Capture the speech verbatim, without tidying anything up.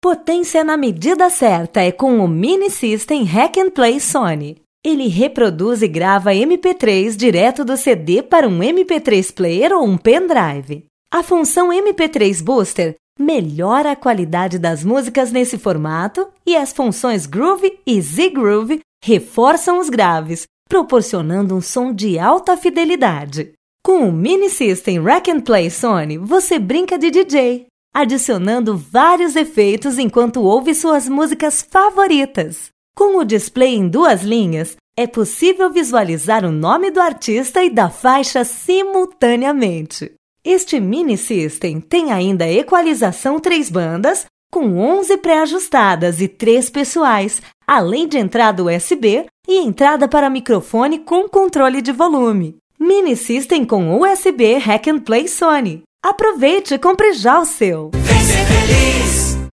Potência na medida certa é com o Mini System Hack and Play Sony. Ele reproduz e grava M P três direto do C D para um M P três Player ou um pendrive. A função M P três Booster melhora a qualidade das músicas nesse formato e as funções Groove e Z-Groove reforçam os graves, proporcionando um som de alta fidelidade. Com o Mini System Hack and Play Sony, você brinca de D J, adicionando vários efeitos enquanto ouve suas músicas favoritas. Com o display em duas linhas, é possível visualizar o nome do artista e da faixa simultaneamente. Este Mini System tem ainda equalização três bandas, com onze pré-ajustadas e três pessoais, além de entrada U S B e entrada para microfone com controle de volume. Mini System com U S B Hack and Play Sony. Aproveite e compre já o seu! Vem ser feliz!